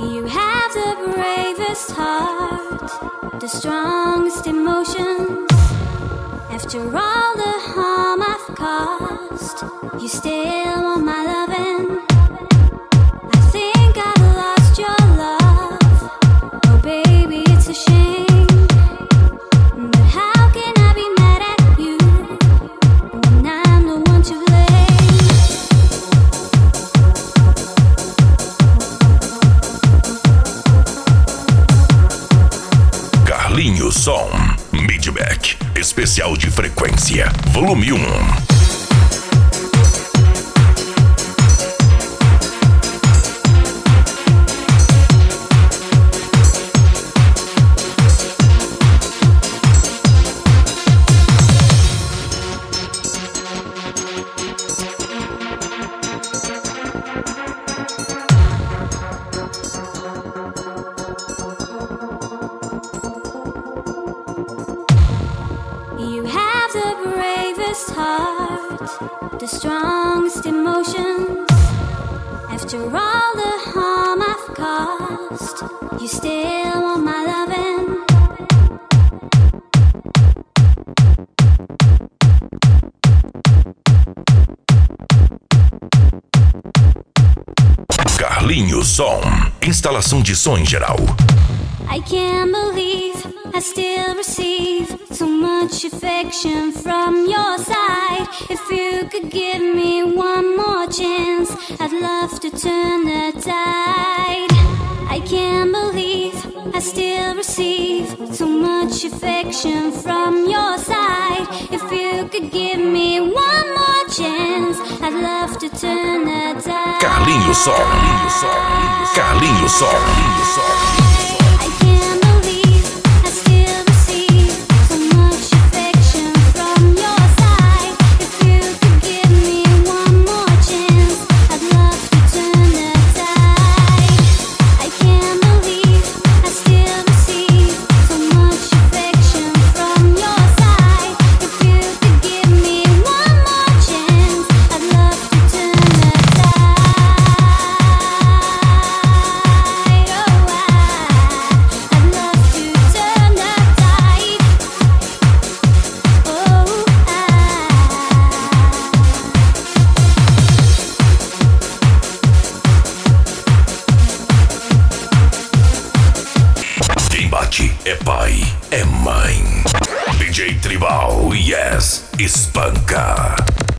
You have the bravest heart, the strongest emotions. After all the harm I've caused, you still want my loving. I think I've lost your love. Oh baby, it's a shame. But how can I be mad at you when I'm the one to blame? Carlinhos Som, Midback, especial de frequência, volume 1. You have the bravest heart, the strongest emotions. After all the harm I've caused, you still want my loving. Carlinhos Som, instalação de som em geral. I can't believe I still receive so much affection from your side. If you could give me one more chance, I'd love to turn the tide. I can't believe I still receive so much affection from your side. If you could give me one more chance, I'd love to turn the tide. Carlinhos Som, Carlinhos Som, Carlinhos Som, Carlinhos Som. É pai, é mãe. DJ Tribal, yes, espanca.